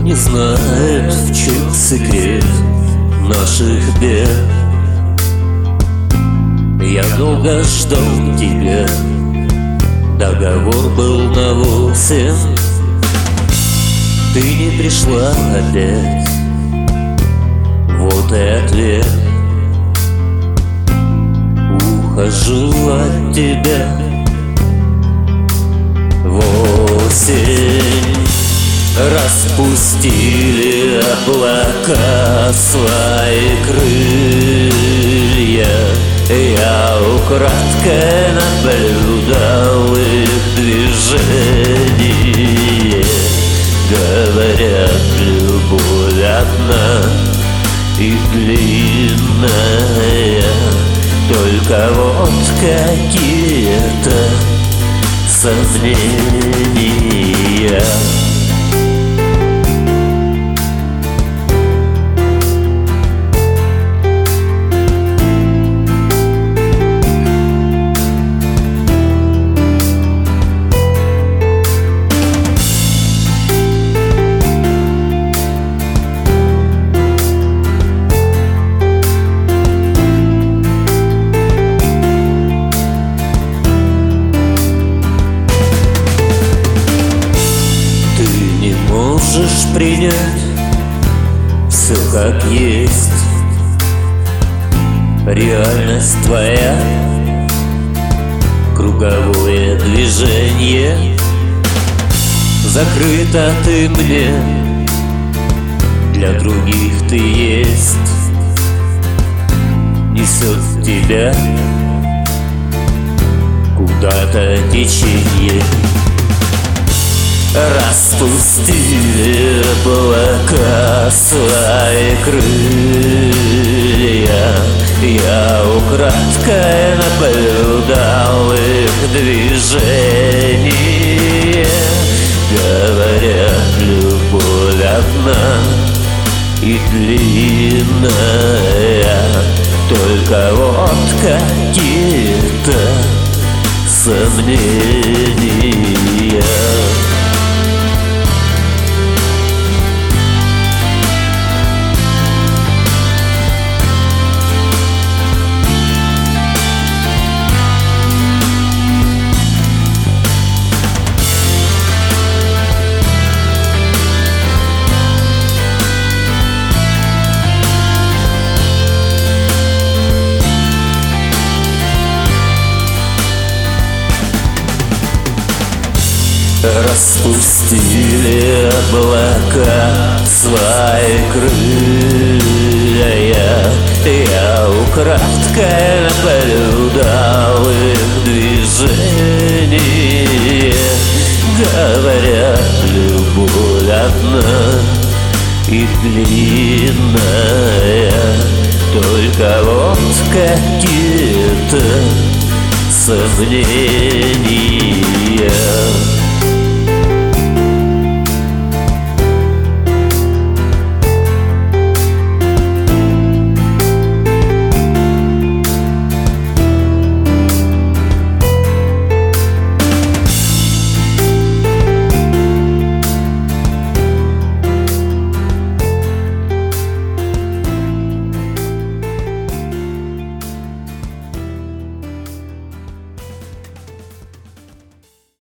не знает, в чем секрет наших бед. Я долго ждал тебя, договор был на 8. Ты не пришла опять, вот и ответ. Ухожу от тебя в осень. Распустили облака свои крылья. Я украдкой наблюдал их движение. Говорят, любовь одна и длинная, только вот какие-то сомнения. Можешь принять все как есть. Реальность твоя, круговое движение. Закрыта ты мне, для других ты есть. Несет тебя куда-то течение. Распустили облака свои крылья. Я украдкой наблюдал их движение. Говорят, любовь одна и длинная, только вот какие-то сомнения. Распустили облака свои крылья. Я украдкой наблюдал их движение. Говорят, любовь одна и длинная, только вот какие-то сомнения.